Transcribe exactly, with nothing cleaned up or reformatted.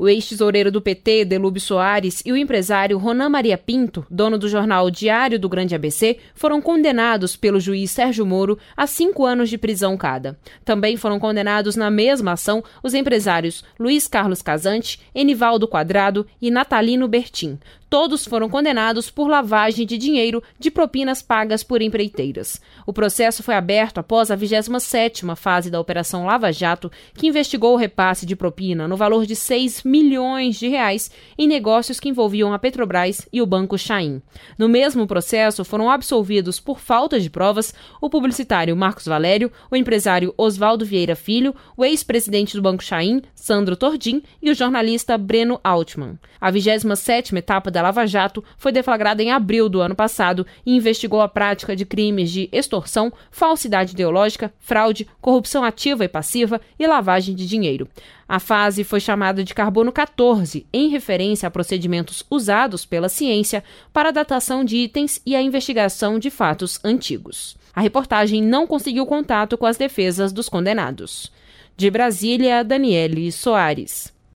O ex-tesoureiro do P T, Delúbio Soares, e o empresário Ronan Maria Pinto, dono do jornal Diário do Grande A B C, foram condenados pelo juiz Sérgio Moro a cinco anos de prisão cada. Também foram condenados na mesma ação os empresários Luiz Carlos Casante, Enivaldo Quadrado e Natalino Bertin. Todos foram condenados por lavagem de dinheiro de propinas pagas por empreiteiras. O processo foi aberto após a vigésima sétima fase da Operação Lava Jato, que investigou o repasse de propina no valor de seis milhões de reais em negócios que envolviam a Petrobras e o Banco Chain. No mesmo processo, foram absolvidos por falta de provas o publicitário Marcos Valério, o empresário Oswaldo Vieira Filho, o ex-presidente do Banco Chain, Sandro Tordim, e o jornalista Breno Altman. A vigésima sétima etapa da Lava Jato foi deflagrada em abril do ano passado e investigou a prática de crimes de extorsão, falsidade ideológica, fraude, corrupção ativa e passiva e lavagem de dinheiro. A fase foi chamada de Carbono quatorze, em referência a procedimentos usados pela ciência para a datação de itens e a investigação de fatos antigos. A reportagem não conseguiu contato com as defesas dos condenados. De Brasília, Daniele Soares.